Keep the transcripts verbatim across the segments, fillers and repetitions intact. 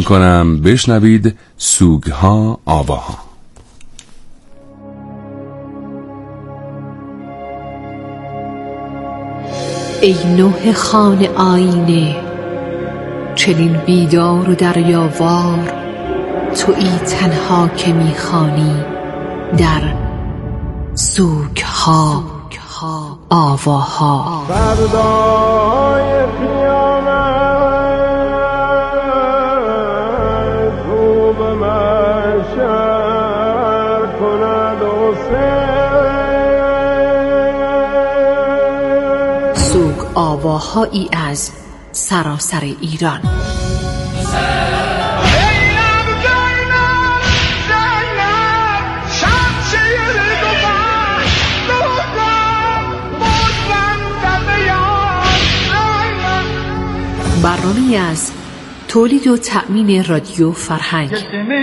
میکنم بشنوید سوگها آواها. ای نوح خوان آینه، چنین بیدار و دریاوار، تویی تنها که میخوانی در سوگها آواها. فردای قیامت رو به محشر کند حسین. سوگ آواهایی از سراسر ایران. برنامه‌ای از تولید و تأمین رادیو فرهنگ.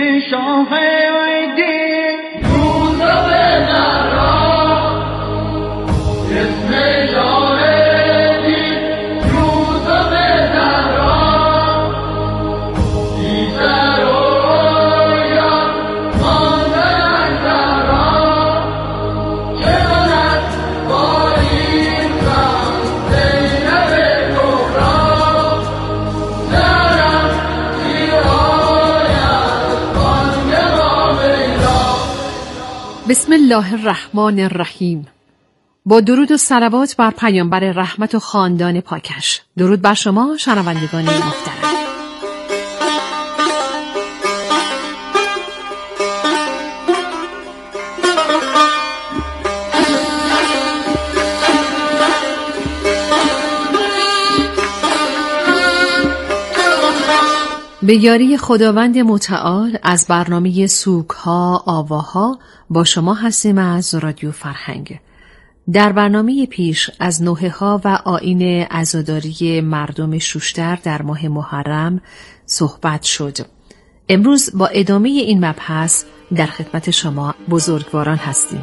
بسم الله الرحمن الرحیم. با درود و صلوات بر پیامبر رحمت و خاندان پاکش. درود بر شما شنوندگان محترم. به یاری خداوند متعال از برنامه سوگها آواها با شما هستیم از رادیو فرهنگ. در برنامه پیش از نوحه ها و آیین عزاداری مردم شوشتر در ماه محرم صحبت شد. امروز با ادامه این مبحث در خدمت شما بزرگواران هستیم.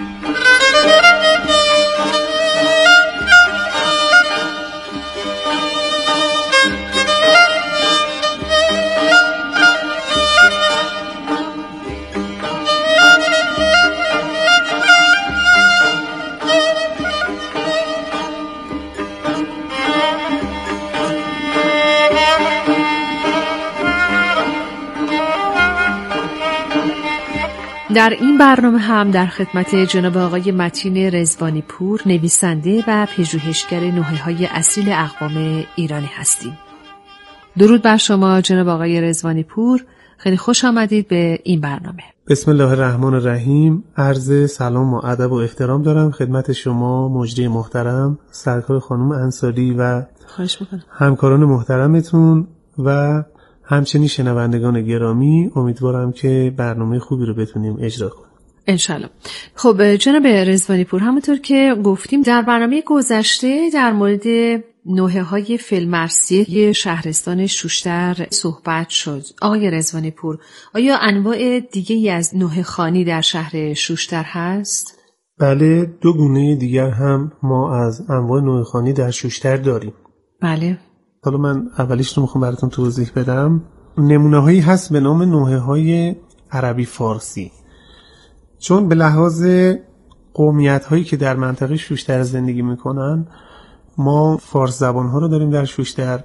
در این برنامه هم در خدمت جناب آقای متین رضوانی پور، نویسنده و پژوهشگر نوحه‌های اصیل اقوام ایرانی هستیم. درود بر شما جناب آقای رضوانی پور، خیلی خوش آمدید به این برنامه. بسم الله الرحمن الرحیم. عرض سلام و ادب و احترام دارم خدمت شما مجری محترم سرکار خانم انصاری و خواهش میکنم همکاران محترمتون و همچنین شنوندگان گرامی. امیدوارم که برنامه خوبی رو بتونیم اجرا کنیم انشالله. خب جناب رضوانی پور، همونطور که گفتیم در برنامه گذشته در مورد نوحه‌های فیلمرسی شهرستان شوشتر صحبت شد. آقای رضوانی پور، آیا انواع دیگه‌ای از نوحه خوانی در شهر شوشتر هست؟ بله، دو گونه دیگر هم ما از انواع نوحه خوانی در شوشتر داریم. بله. حالا من اولیش رو میخوام براتون توضیح بدم. نمونه هایی هست به نام نوحه های عربی فارسی، چون به لحاظ قومیت هایی که در منطقه شوشتر زندگی میکنن، ما فارس زبان ها رو داریم در شوشتر،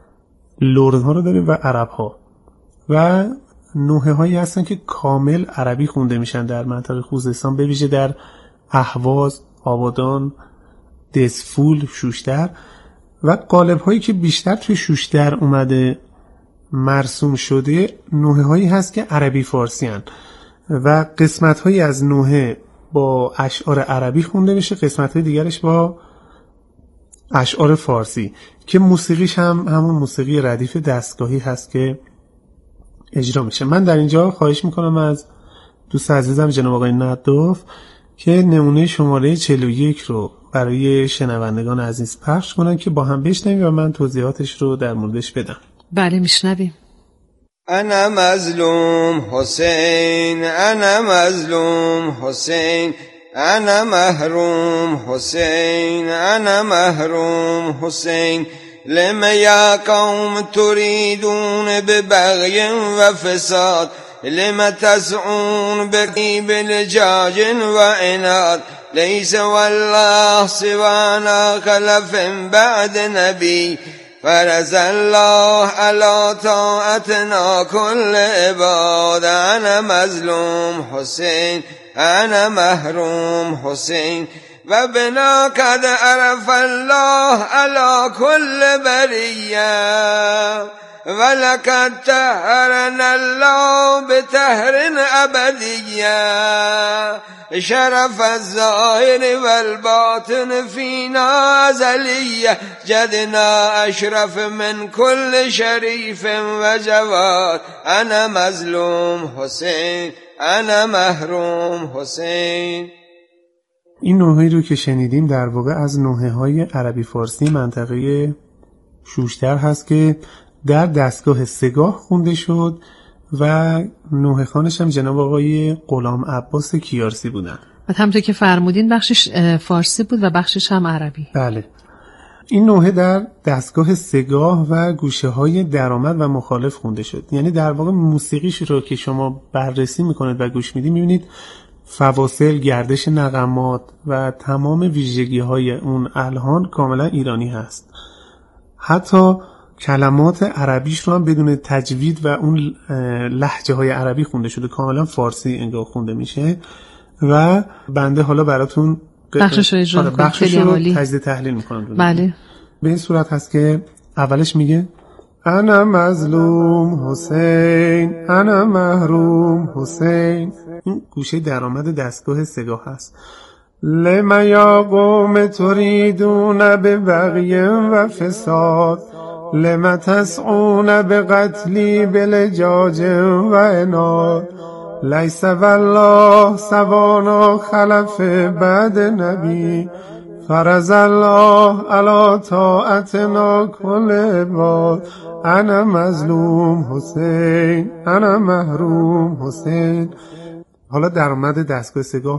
لرد ها رو داریم و عرب ها، و نوحه هایی هستن که کامل عربی خونده میشن در منطقه خوزستان، به ویژه در اهواز، آبادان، دسفول، شوشتر. و قالب هایی که بیشتر توی شوشتر اومده مرسوم شده نوحه هایی هست که عربی فارسی هن و قسمت هایی از نوحه با اشعار عربی خونده میشه، قسمت های دیگرش با اشعار فارسی، که موسیقیش هم همون موسیقی ردیف دستگاهی هست که اجرا میشه. من در اینجا خواهش میکنم از دوست عزیزم جناب آقای نداف که نمونه شماره چهل و یک رو برای شنوندگان عزیز پخش کنن که با هم بشنویم و من توضیحاتش رو در موردش بدم. بله میشنویم. انا مظلوم حسین، انا مظلوم حسین، انا محروم حسین، انا محروم حسین، لم یا قوم تريدون ببغي وفساد لم تسعون بلجاج وعناد ليس والله سوانا خلف بعد نبي فرز الله على طاعتنا كل عباد انا مظلوم حسين انا محروم حسين و بنا قد عرف الله على كل برية ولقد طهرنا الله بطهر أبدية شرف الظاهر والباطن فينا أزلية جدنا أشرف من كل شريف وجواد أنا مظلوم حسين أنا محروم حسين. این نوحه‌ای رو که شنیدیم در واقع از نوحه‌های عربی فارسی منطقه شوشتر هست که در دستگاه سگاه خونده شد و نوحه خوانش هم جناب آقای غلام عباس کیارسی بودن. و همونطور که فرمودین بخشش فارسی بود و بخشش هم عربی. بله. این نوحه در دستگاه سگاه و گوشه‌های درآمد و مخالف خونده شد. یعنی در واقع موسیقیش رو که شما بررسی میکنید و گوش میدید میبینید فواصل، گردش نغمات و تمام ویژگی‌های اون الحان کاملا ایرانی هست. حتی کلمات عربیش رو هم بدون تجوید و اون لهجه‌های عربی خونده شده، کاملا فارسی انگار خونده میشه و بنده حالا براتون بخشش رو اجرا کنم. بخشش رو تجزیه تحلیل میکنم. بله. به این صورت هست که اولش میگه انا مظلوم حسین انا محروم حسین. این گوشه درآمد دستگاه سگاه هست. لما یا قوم تریدون ببغی و فساد لما تسعون بقتلی بلجاج و عناد لیس والله سوانا خلف بعد نبی فرز الله علی طاعتنا کل عباد انا مظلوم حسین انا محروم حسین. حالا درآمد دستگاه سگاه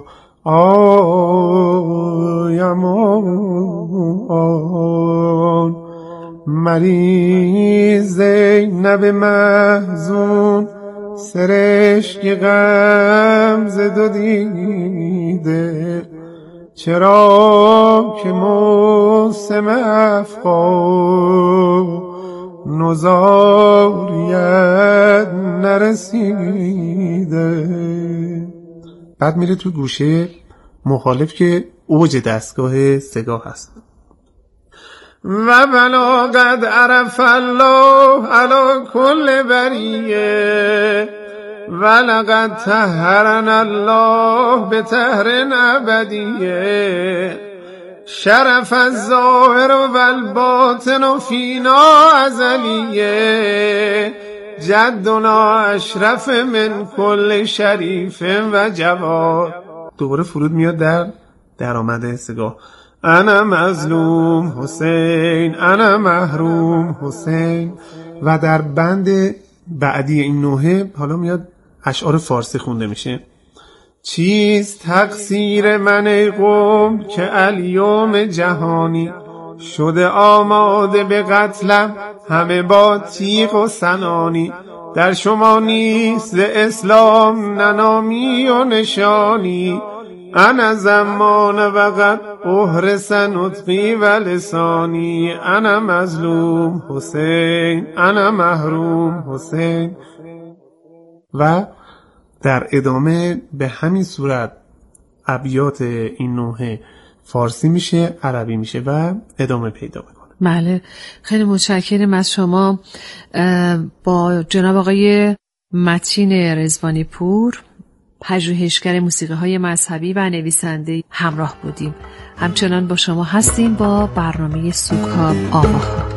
آیمان مریض زینب محزون سرشک غم ز دو دیده چرا که موسم افغان نزاریت نرسیده. بعد میره تو گوشه مخالف که اوج دستگاه سگاه هست. و بلا قد عرف الله علی کل بریه ولقد طهرنا الله بطهر ابدیه شرف الظاهر والباطن فینا ازلیه جدنا اشرف من کل شریف و جواد. دوباره فرود میاد در درآمد سگاه انا مظلوم حسین انا محروم حسین. و در بند بعدی این نوحه حالا میاد اشعار فارسی خونده میشه. چیست تقصیر من ای قوم که الیوم جهانی شده آماده به قتلم همه با تیغ و سنانی در شما نیست ز اسلام ننامی و نشانی انا زمان وقت احرس نطقی و لسانی انا مظلوم حسین انا محروم حسین. و در ادامه به همین صورت ابیات این نوحه فارسی میشه عربی میشه و ادامه پیدا میکنه. بله خیلی متشکرم از شما. با جناب آقای متین رضوانی پور پژوهشگر موسیقی های مذهبی و نویسنده همراه بودیم. همچنان با شما هستیم با برنامه سوگ‌ها آواها.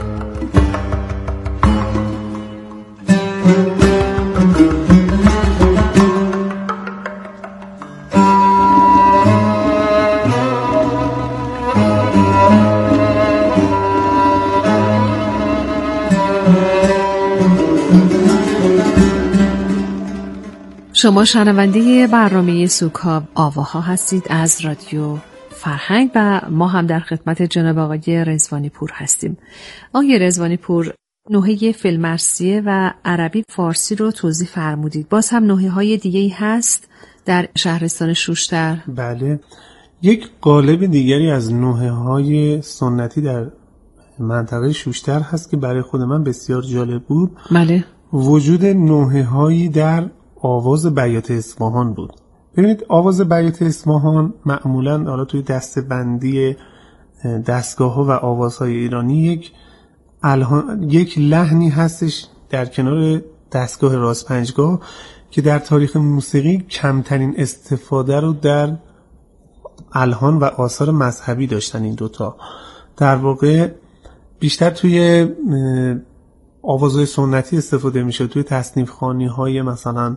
شما شنونده برنامه سوگ‌ها آواها هستید از رادیو فرهنگ و ما هم در خدمت جناب آقای رضوانی پور هستیم. آقای رضوانی پور، نوحه فیلمرثیه و عربی فارسی رو توضیح فرمودید. باز هم نوحه های دیگه‌ای هست در شهرستان شوشتر؟ بله، یک قالب دیگری از نوحه های سنتی در منطقه شوشتر هست که برای خود من بسیار جالب بود. بله. وجود نوحه هایی در آواز بیات اصفهان بود. ببینید آواز بیات اصفهان معمولاً حالا توی دسته‌بندی دستگاه ها و آوازهای ایرانی یک الهان، یک لحنی هستش در کنار دستگاه راست پنجگاه که در تاریخ موسیقی کمترین استفاده رو در الهان و آثار مذهبی داشتن. این دوتا در واقع بیشتر توی آوازهای سنتی استفاده میشه، توی تصنیف خوانی های مثلا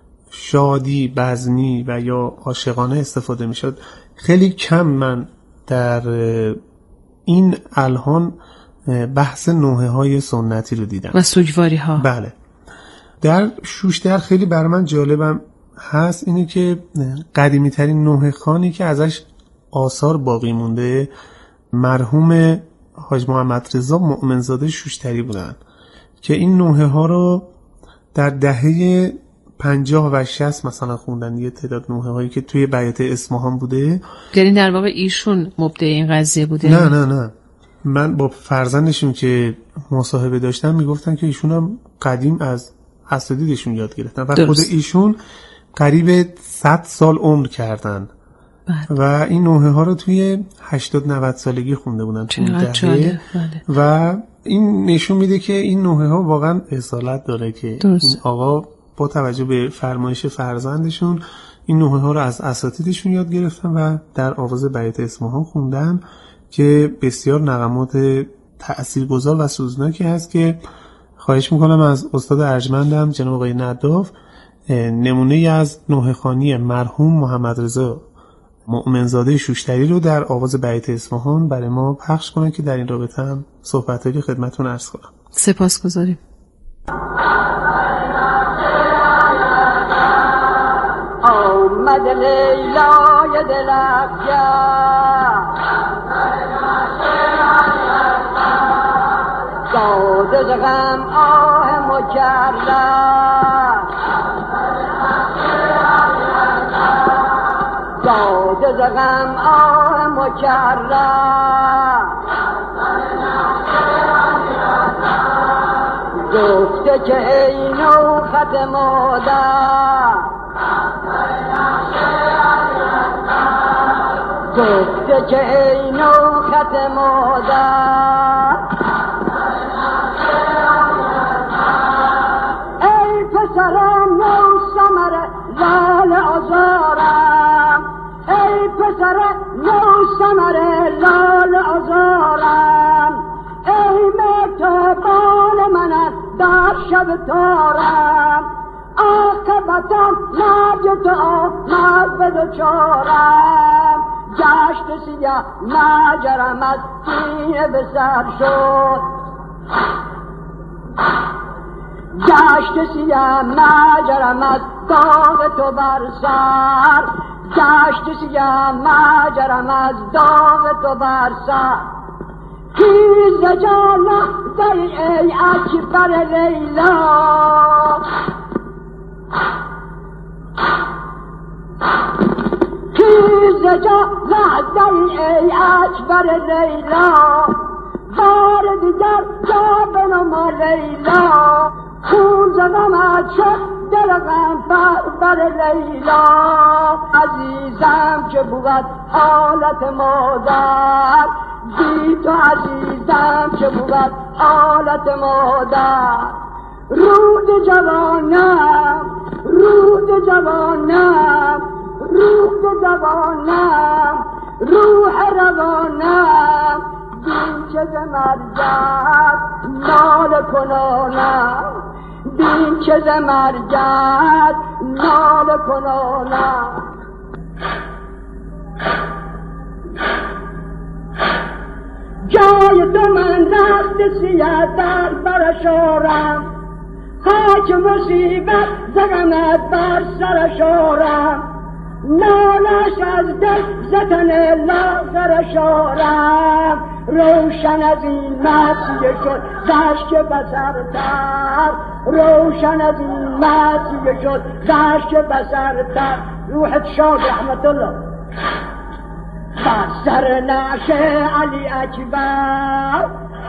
شادی، بزمی و یا عاشقانه استفاده میشد. خیلی کم من در این الهان بحث نوحه های سنتی رو دیدم و سوگواری ها. بله. در شوشتر خیلی برای من جالبم هست اینه که قدیمی ترین نوحه خوانی که ازش آثار باقی مونده مرحوم حاج محمد رضا مؤمنزاده شوشتری بودن که این نوحه ها رو در دهه پنجاه و شصت مثلا خوندن. یه تعداد نوحه هایی که توی بیات اصفهان بوده. یعنی در واقع ایشون مبدع این قضیه بوده؟ نه نه نه، من با فرزندشون که مصاحبه داشتم میگفتن که ایشون هم قدیم از اساتیدشون یاد گرفتن و خود ایشون قریب صد سال عمر کردن. بله. و این نوحه ها رو توی هشتاد نود سالگی خونده بودن توی دهه. بله. و این نشون میده که این نوحه ها واقعا اصالت داره که درست. این آقا با توجه به فرمایش فرزندشون این نوحه ها رو از اساتیدشون یاد گرفتن و در آواز بیات اصفهان خوندن که بسیار نغمات تأثیرگذار و سوزناکی هست که خواهش میکنم از استاد ارجمندم جناب آقای نداف نمونه از نوحه خوانی مرحوم محمد رضا مؤمنزاده شوشتری رو در آواز بیات اصفهان برای ما پخش کنن که در این رابطه هم صحبتایی خدمتتون عرض کنم. سپاسگزاریم. آمد لیلای دلافگن زاده ز غم آه مکرر زاده ز غم آه مکرر گفته که ای نو خط مادر گفته که ای نو خط مادر ای پسرم نو سمر لال آزارم ای پسر نو سمر لال آزارم ای مهتابان من در شب تارم عاقبتم مرگ تو آمد به دوچارم گشت سیاه مجرم از سینه به سر شد گشت سیاه مجرم از داغ تو بر سر گشت سیاه مجرم از داغ تو بر سر خیز جانا داری ای اکبر لیلا خیز جانا داری ای اکبر لیلا بار دیگر جا بنما لیلا خون زدم از شد دل غم بر لیلا عزیزم که بود حالت مادر بی تو عزیزم که بود حالت مادر رود جوانم رود جوانم رود جوانم روح روانم بین که ز مرگت نال کنانم بین که ز مرگت نال کنانم جای تو من رخت سیاه در برشارم خاک مصیبت زغمت بر سرشارم نالش از دل زدن لاغر شارم روشن از این مسیح شد زشک بسرتر روشن از این مسیح شد زشک بسرتر روحت شاد رحمت الله بر سر نعش علی اکبر.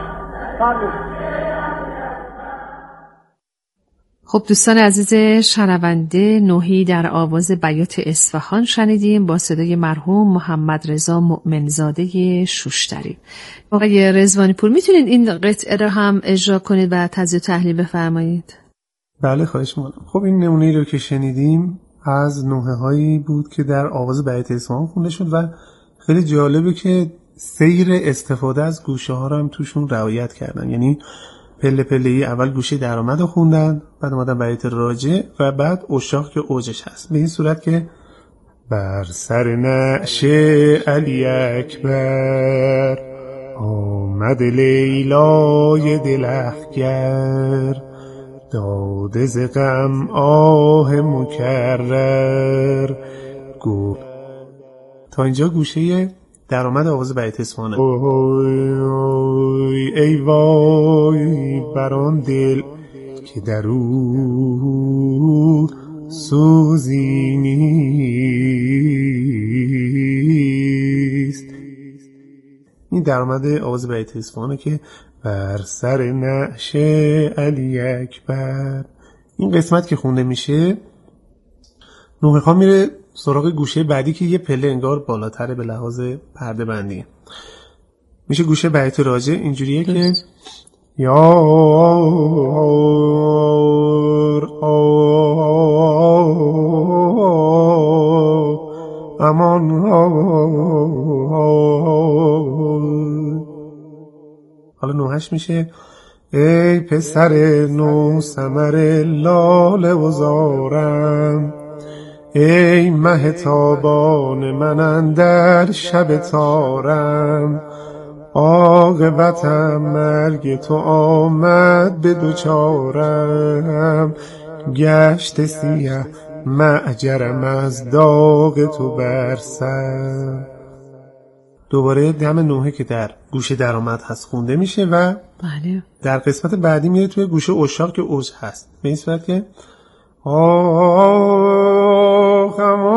خب دوستان عزیز شنونده، نوحی در آواز بیات اصفهان شنیدیم با صدای مرحوم محمد رضا مؤمنزاده شوشتری. آقای رضوانی پور میتونید این قطعه رو هم اجرا کنید و تجزیه و تحلیل بفرمایید؟ بله خواهش می‌کنم. خب این نمونه‌ای رو که شنیدیم از نوحه هایی بود که در آواز بیات اصفهان خونده شد و خیلی جالبه که سیر استفاده از گوشه ها رو هم توشون رعایت کردن. یعنی پله پله ای اول گوشه درآمد رو خوندن، بعد اومدن بیات راجع و بعد اشاق که اوجش هست، به این صورت که بر سر نعش علی اکبر آمد لیلای دلخگر داده ز غم آه مکرر گو. تا اینجا گوشه درآمد آواز بیات اصفهانه. ای وای بر آن دل که در او سوزی نیست. این درآمد آواز بیات اصفهانه که بر سر نعش علی اکبر. این قسمت که خونده میشه نوحه خواه میره سراغ گوشه بعدی که یه پله انگار بالاتره به لحاظ پرده بندی. میشه گوشه بیات راجع اینجوریه که یا امان حالا نوحش میشه ای پسر نو ثمر لاله و زارم ای مه تابان من اندر شب تارم عاقبتم مرگ تو آمد به دوچارم گشت سیه معجرم از داغ تو بر سر. دوباره دم نوحه که در گوشه درآمد هست خونده میشه و بله در قسمت بعدی میره توی گوشه اشاق که اوج هست، به این صورت که آه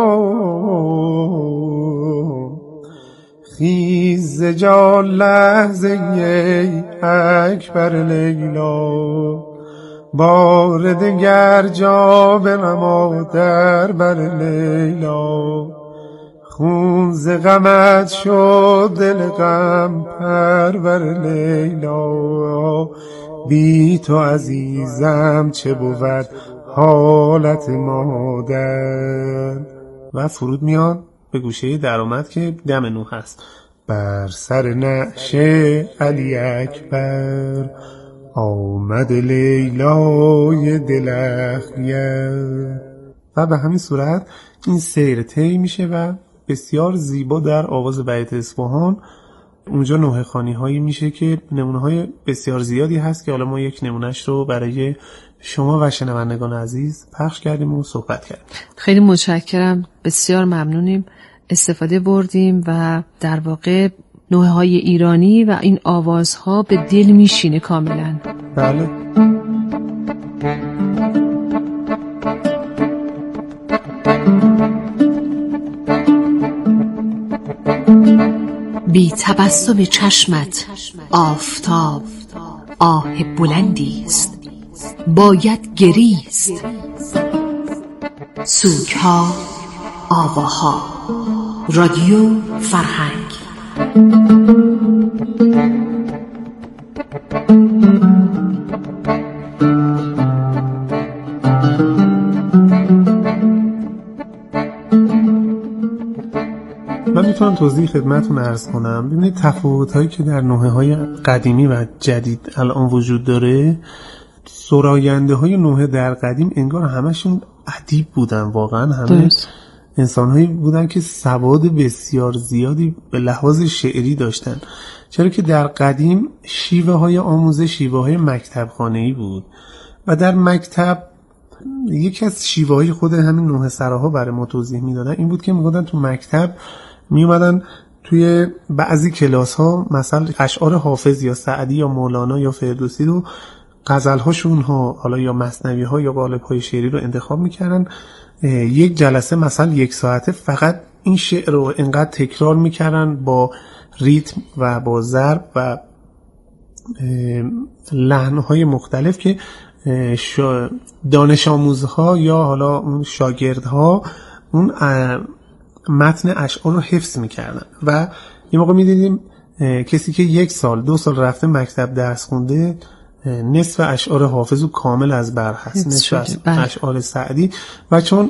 خمام خیز جا لحظه ای اکبر لیلا بار دگر جا بنما در بر لیلا خون ز غمت شد دل غم پرور لیلا بی تو عزیزم چه بود حالت مادر. و فرود میاد به گوشه درآمد که دم نو هست بر سر نعش علی اکبر آمد لیلای دلخگر. و به همین صورت این سیر طی میشه و بسیار زیبا در آواز بیات اصفهان اونجا نوحه خوانی هایی میشه که نمونه های بسیار زیادی هست که حالا ما یک نمونهش رو برای شما و شنوندگان عزیز پخش کردیم و صحبت کردیم. خیلی متشکرم، بسیار ممنونیم، استفاده بردیم و در واقع نوحه های ایرانی و این آوازها به دل میشینه کاملا. بله. بی تبسم چشمت آفتاب آه بلندی است باید گریست سوگها آواها. رادیو فرهنگ. من میتونم توضیح خدمتتون عرض کنم. ببینید تفاوت‌هایی که در نوحه‌های قدیمی و جدید الان وجود داره، سراینده نوحه در قدیم انگار همشون ادیب بودن، واقعا همه انسان‌هایی بودن که سواد بسیار زیادی به لحاظ شعری داشتن، چرا که در قدیم شیوه های آموزش شیوه های مکتب خانه‌ای بود و در مکتب یکی از شیوه‌های خود همین نوحه سراها برای ما توضیح میدادن این بود که میگفتن تو مکتب میومدن توی بعضی کلاس ها مثلا اشعار حافظ یا سعدی یا مولانا یا فردوسی رو غزل هاشون ها حالا یا مثنوی ها یا قالب های شعری رو انتخاب میکردن، یک جلسه مثلا یک ساعته فقط این شعر رو انقدر تکرار میکردن با ریتم و با ضرب و لحن‌های مختلف که دانش آموزها یا حالا اون شاگردها اون متن اشعار رو حفظ میکردن و یه موقع میدیدیم کسی که یک سال دو سال رفته مکتب درس خونده نصف اشعار حافظ و کامل از بر هست، نصف اشعار سعدی، و چون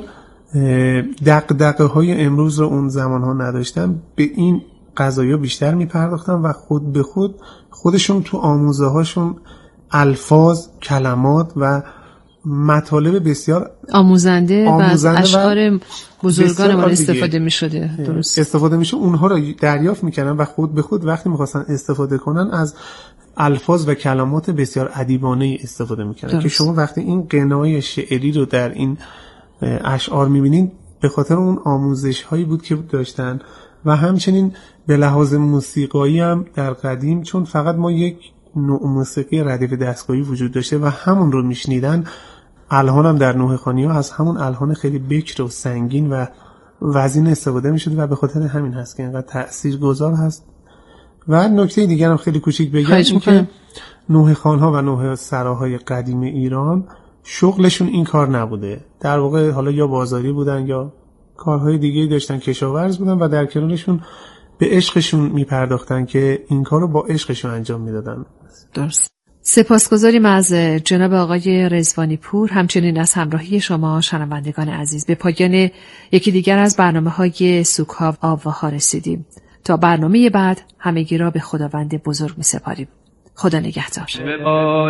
دغدغه های امروز رو اون زمان ها نداشتن به این قضایا بیشتر میپرداختن و خود به خود خودشون تو آموزه هاشون الفاظ، کلمات و مطالب بسیار آموزنده, آموزنده و از اشعار بزرگان ما استفاده می شده درست استفاده می شده اونها رو دریافت می کردن و خود به خود وقتی می خواستن استفاده کنن از الفاظ و کلمات بسیار ادیبانه استفاده می کردن که شما وقتی این غنای شعری رو در این اشعار می بینین به خاطر اون آموزش هایی بود که داشتن. و همچنین به لحاظ موسیقایی هم در قدیم چون فقط ما یک نوع موسیقی ردیف دستگاهی وجود داشته و همون رو میشنیدن، الحان هم در نوحه خوانی ها از همون الحان خیلی بکر و سنگین و وزین استفاده میشده و به خاطر همین هست که اینقدر تاثیرگذار هست. و نکته دیگر هم خیلی کوچیک بگم این که نوحه خوان‌ها و نوحه سراهای قدیم ایران شغلشون این کار نبوده، در واقع حالا یا بازاری بودن یا کارهای دیگه داشتن، کشاورز بودن و در کنارشون به عشقشون میپرداختن که این کار رو با عشقشون انجام میدادن. درست. سپاسگزاریم از جناب آقای رضوانی پور، همچنین از همراهی شما شنوندگان عزیز. به پایان یکی دیگر از برنامه‌های سوگ‌ها و آواها رسیدیم. تا برنامه بعد همگی را به خداوند بزرگ می‌سپاریم. خدا نگهدار. به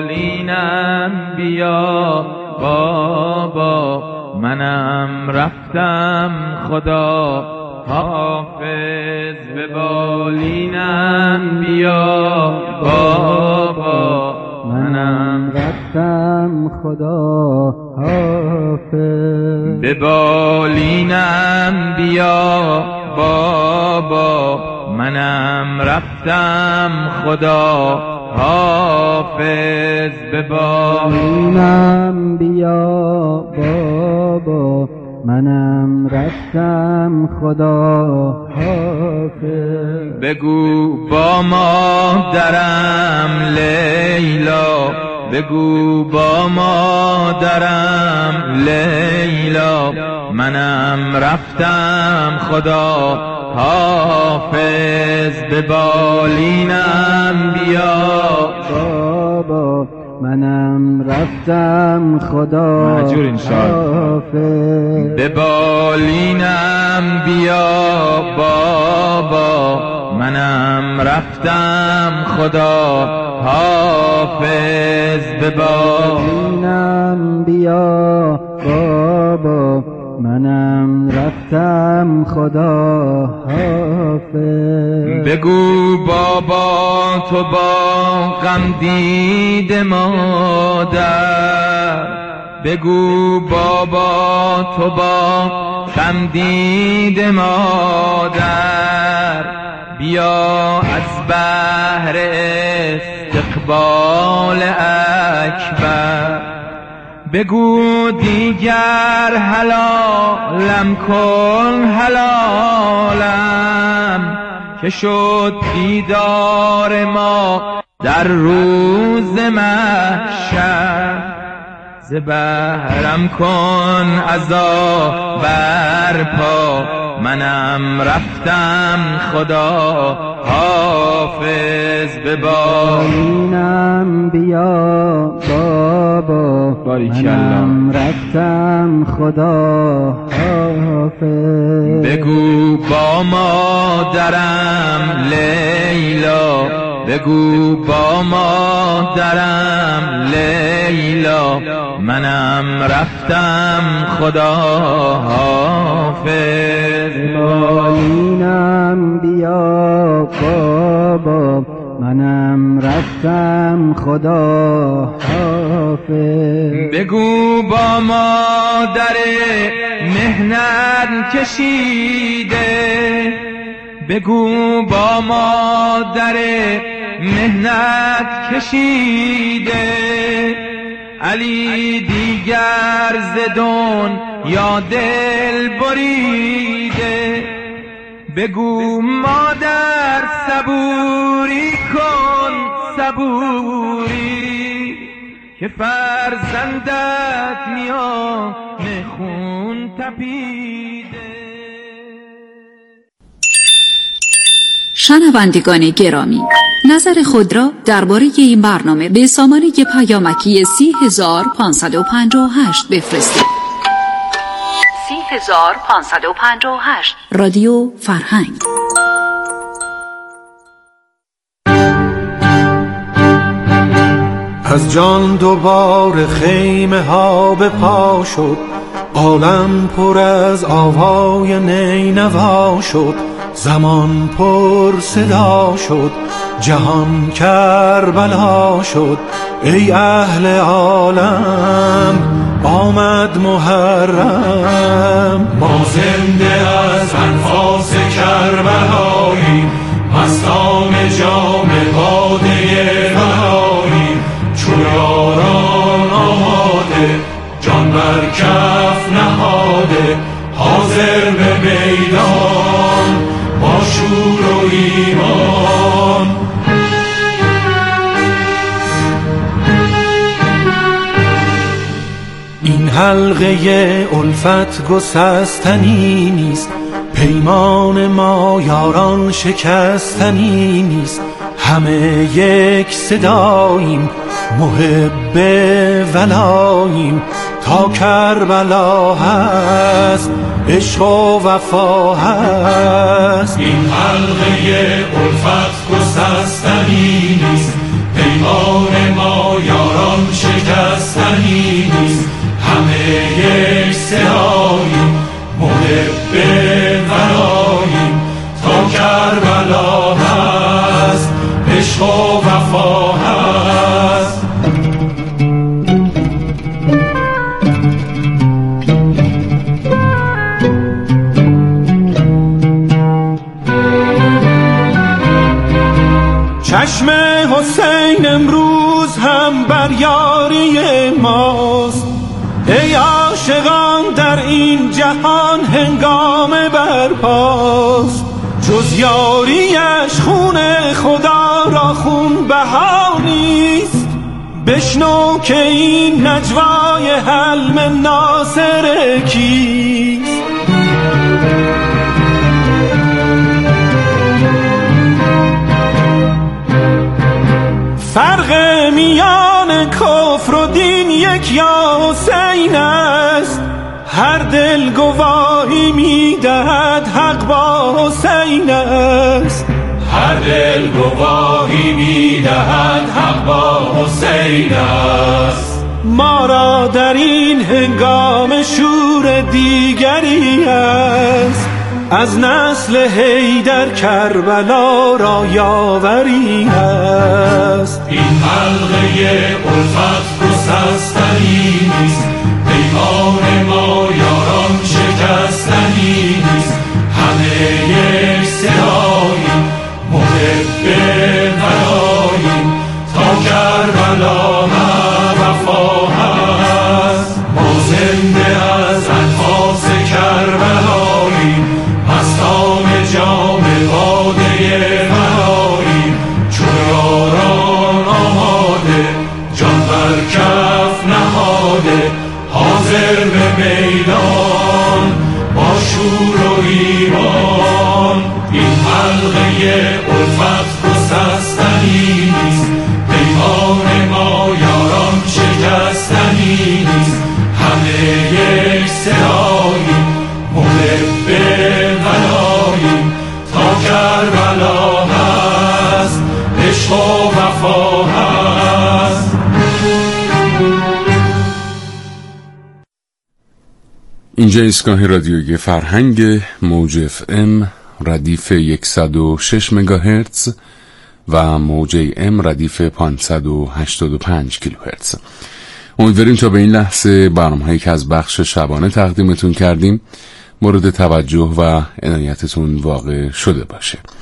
بالینم بیا بابا، منم رفتم خدا حافظ. به بالینم بیا بابا، منم رفتم خدا حافظ. به بالینم بیا بابا، منم رفتم خدا حافظ. به بالینم بیا بابا، منم رفتم خدا حافظ. بگو با مادرم لیلا، بگو با مادرم لیلا، منم رفتم خدا حافظ. به بالینم بیا بابا، منم رفتم خدا حافظ. به بالینم بیا بابا، منم رفتم خدا حافظ. به بالینم بیا بابا، منم رفتم خدا حافظ. بگو بابا تو با غم دید مادر، بگو بابا تو با غم دید مادر، بیا از بحر استقبال اکبر. بگو دیگر حلالم کن حلالم، که شد دیدار ما در روز محشر. ز بحرم کن عزا برپا، منم رفتم خدا حافظ. به بالینم بیا بابا، منم رفتم خدا حافظ. بگو با مادرم لیلا، بگو با مادرم لیلا، منم رفتم خدا حافظ. بالینم بیا بابا، منم رفتم خدا حافظ. بگو با مادر مهنت کشیده، بگو با مادر مهنت کشیده، علی دیگر زدون یا دل بریده. بگو مادر صبوری کن صبوری، که فرزندت میان خون تپیده. شنوندگان گرامی، نظر خود را درباره این برنامه به سامانه پیامکی سی هزار پانصد و پنجاه و هشت بفرستید. سی هزار پانصد و پنجاه و هشت رادیو فرهنگ. از جان دوباره خیمه ها به پا شد، عالم پر از آوای نینوا شد، زمان پر صدا شد، جهان کربلا شد. ای اهل عالم آمد محرم، ما زنده از انفاس کربلاییم، مستان جام باده بهاییم، چو یاران آماده جان بر کف نهاده، حاضر به میدان با شور و ایمان. این حلقه الفت گسستنی نیست، پیمان ما یاران شکستنی نیست، همه یک صداییم، محب ولاییم، تا کربلا هست عشق و وفا هست. این حلقه الفت گسستنی نیست، پیمان ما یاران شکستنی نیست، همه یک صداییم، محب ولاییم، تا کربلا هست عشق و وفا هست. چشم حسین امروز هم بر یاری ماست، ای عاشقان در این جهان هنگام برپاست، جز یاریش خون خدا را خون بها نیست. بشنو که این نجوای حلم ناصر کیست. فرق میان کفر و دین یک یا حسین است، هر دل گواهی میدهد حق با حسین است، هر دل گواهی میدهد حق با حسین است. ما را در این هنگام شور دیگری است، از نسل حیدر کربلا را یاوری است. این حلقه الفت گسستنی نیست، پیمان ما یاران شکستنی نیست، همه یک صداییم، محب ولاییم، تا کربلا وفا هست. ما زنده از انفاس کربلاییم، مستان جام باده بهاییم، چو یاران آماده جان بر کف نهاده، حاضر به میدان با شور و ایمان. این حلقه الفت گسستنی نیست، پیمان ما یاران شکستنی نیست، همه یک صداییم، محب ولاییم، تا کربلا هست عشق و وفا هست. اینجا ایستگاه رادیویی فرهنگ، موج اف ام ردیف صد و شش مگاهرتز و موج ام ردیف پانصد و هشتاد و پنج کیلوهرتز. امیدواریم تا به این لحظه برنامه‌هایی که از بخش شبانه تقدیمتون کردیم مورد توجه و عنایتتون واقع شده باشه.